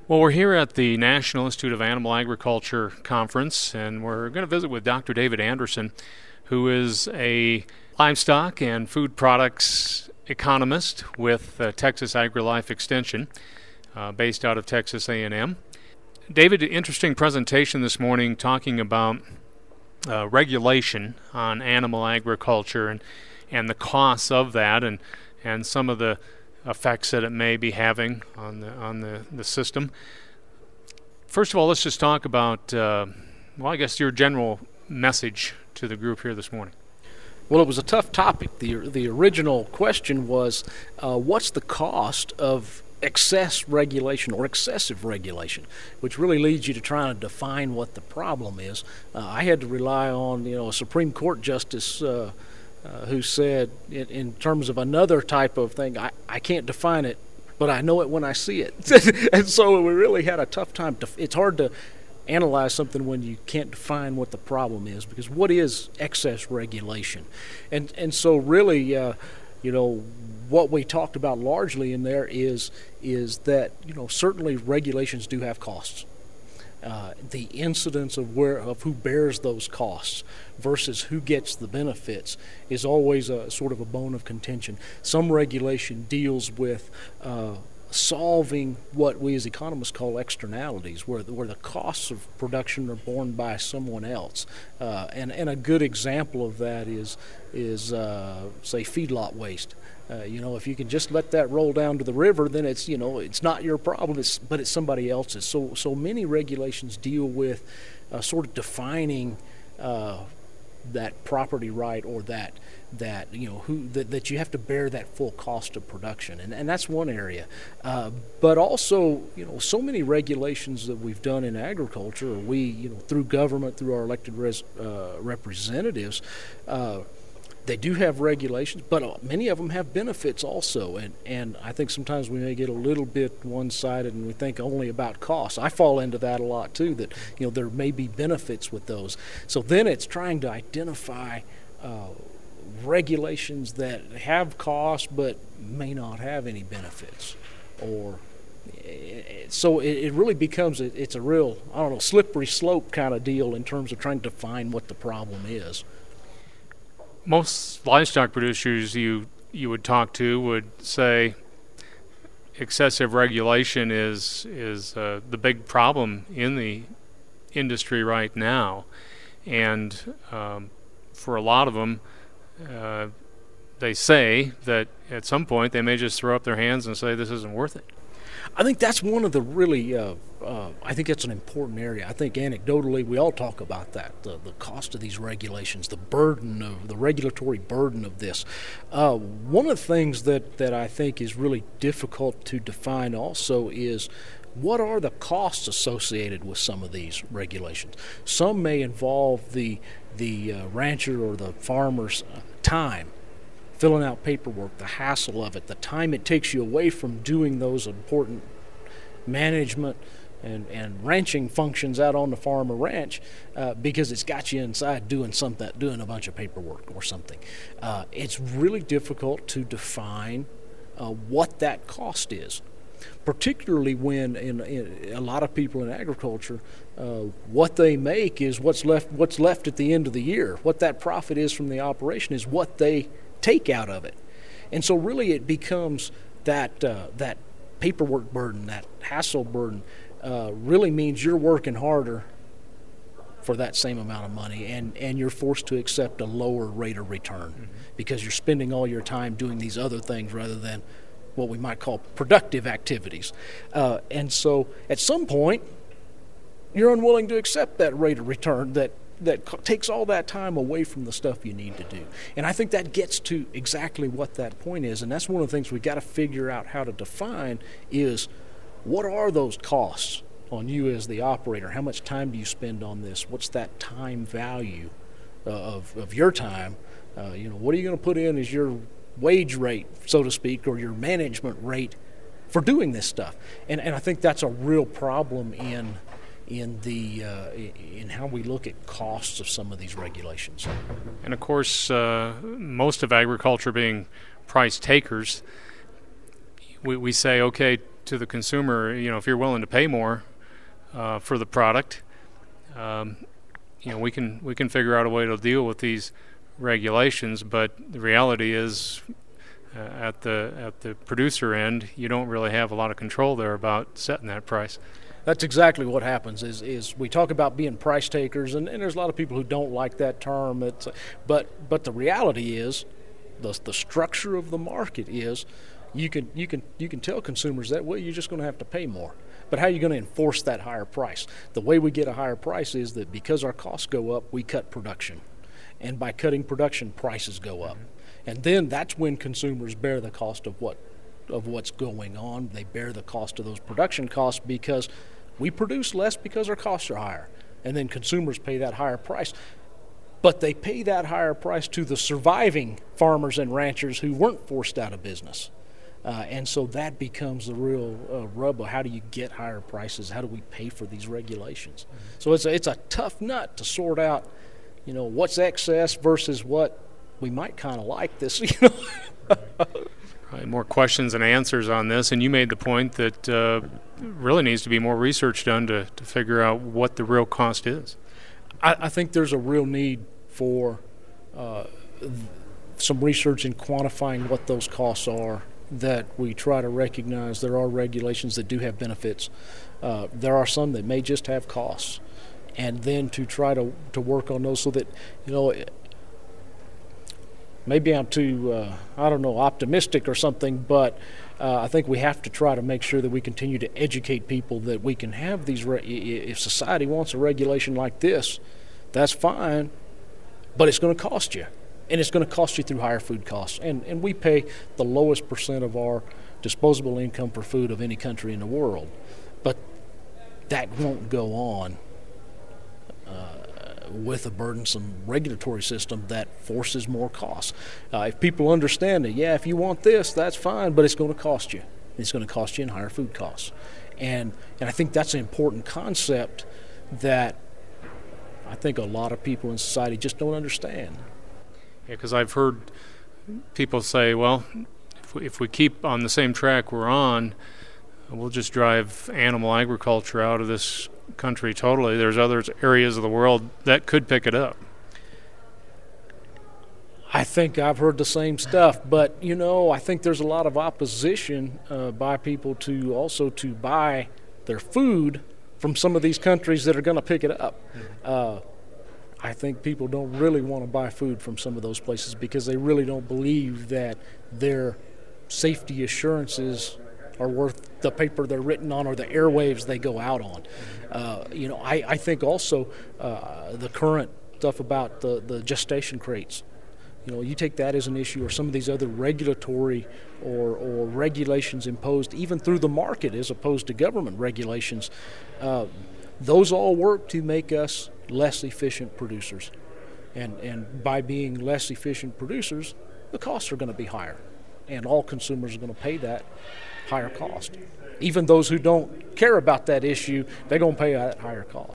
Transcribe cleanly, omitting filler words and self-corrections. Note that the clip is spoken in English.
Well, we're here at the National Institute of Animal Agriculture Conference, and we're going to visit with Dr. David Anderson, who is a livestock and food products economist with Texas AgriLife Extension, based out of Texas A&M. David, interesting presentation this morning talking about regulation on animal agriculture and the costs of that and some of the effects that it may be having on the system. First of all, let's just talk about, I guess your general message to the group here this morning. Well, it was a tough topic. The original question was, what's the cost of excess regulation or excessive regulation, which really leads you to trying to define what the problem is. I had to rely on a Supreme Court justice who said, in terms of another type of thing, I can't define it, but I know it when I see it. And so we really had a tough time. It's hard to analyze something when you can't define what the problem is, because what is excess regulation? And so really, what we talked about largely in there is that certainly regulations do have costs. The incidence of who bears those costs versus who gets the benefits is always a sort of a bone of contention. Some regulation deals with solving what we as economists call externalities, where the costs of production are borne by someone else. And a good example of that is say feedlot waste. If you can just let that roll down to the river, then it's not your problem, but it's somebody else's. So many regulations deal with sort of defining that property right, or that you have to bear that full cost of production, and that's one area. But also, so many regulations that we've done in agriculture, or we, through government, through our elected representatives. They do have regulations, but many of them have benefits also. And I think sometimes we may get a little bit one-sided and we think only about costs. I fall into that a lot too, that there may be benefits with those. So then it's trying to identify regulations that have costs but may not have any benefits. So it really becomes, it's a real, slippery slope kind of deal in terms of trying to define what the problem is. Most livestock producers you would talk to would say excessive regulation is the big problem in the industry right now, and for a lot of them, they say that at some point they may just throw up their hands and say this isn't worth it. I think that's one of the really, I think that's an important area. I think anecdotally we all talk about that, the cost of these regulations, the regulatory burden of this. One of the things that I think is really difficult to define also is what are the costs associated with some of these regulations. Some may involve the rancher or the farmer's time, filling out paperwork, the hassle of it, the time it takes you away from doing those important management and ranching functions out on the farm or ranch, because it's got you inside doing a bunch of paperwork or something. It's really difficult to define what that cost is, particularly when in a lot of people in agriculture, what they make is what's left at the end of the year. What that profit is from the operation is what they take out of it. And so really it becomes that paperwork burden, that hassle burden, really means you're working harder for that same amount of money, and you're forced to accept a lower rate of return because you're spending all your time doing these other things rather than what we might call productive activities. And so at some point you're unwilling to accept that rate of return that takes all that time away from the stuff you need to do. And I think that gets to exactly what that point is, and that's one of the things we've got to figure out how to define is what are those costs on you as the operator? How much time do you spend on this? What's that time value of your time? What are you going to put in as your wage rate, so to speak, or your management rate for doing this stuff? And I think that's a real problem in how we look at costs of some of these regulations. And of course, most of agriculture being price takers, we say, okay, to the consumer, if you're willing to pay more for the product, we can figure out a way to deal with these regulations. But the reality is, at the producer end, you don't really have a lot of control there about setting that price. That's exactly what happens. Is we talk about being price takers, and there's a lot of people who don't like that term. But the reality is, the structure of the market is, you can tell consumers that, well, you're just going to have to pay more. But how are you going to enforce that higher price? The way we get a higher price is that because our costs go up, we cut production, and by cutting production, prices go up, and then that's when consumers bear the cost of what's going on. They bear the cost of those production costs because we produce less because our costs are higher, and then consumers pay that higher price. But they pay that higher price to the surviving farmers and ranchers who weren't forced out of business. And so that becomes the real rub of how do you get higher prices? How do we pay for these regulations? So it's a tough nut to sort out, what's excess versus what we might kind of like this, Right, more questions and answers on this, and you made the point that really needs to be more research done to figure out what the real cost is. I think there's a real need for some research in quantifying what those costs are, that we try to recognize there are regulations that do have benefits. There are some that may just have costs, and then to try to work on those so that, maybe I'm too, optimistic or something, but I think we have to try to make sure that we continue to educate people that we can have these, if society wants a regulation like this, that's fine, but it's going to cost you. And it's going to cost you through higher food costs. And we pay the lowest percent of our disposable income per food of any country in the world. But that won't go on with a burdensome regulatory system that forces more costs. If people understand that, if you want this, that's fine, but it's going to cost you. It's going to cost you in higher food costs. And I think that's an important concept that I think a lot of people in society just don't understand. Yeah, because I've heard people say, well, if we keep on the same track we're on, we'll just drive animal agriculture out of this country totally. There's other areas of the world that could pick it up. I think I've heard the same stuff, but, I think there's a lot of opposition by people to buy their food from some of these countries that are going to pick it up. I think people don't really want to buy food from some of those places because they really don't believe that their safety assurances are worth the paper they're written on or the airwaves they go out on. I think also the current stuff about the gestation crates. You take that as an issue, or some of these other regulatory or regulations imposed even through the market as opposed to government regulations. Those all work to make us less efficient producers. And by being less efficient producers, the costs are going to be higher. And all consumers are going to pay that higher cost. Even those who don't care about that issue, they're going to pay that higher cost.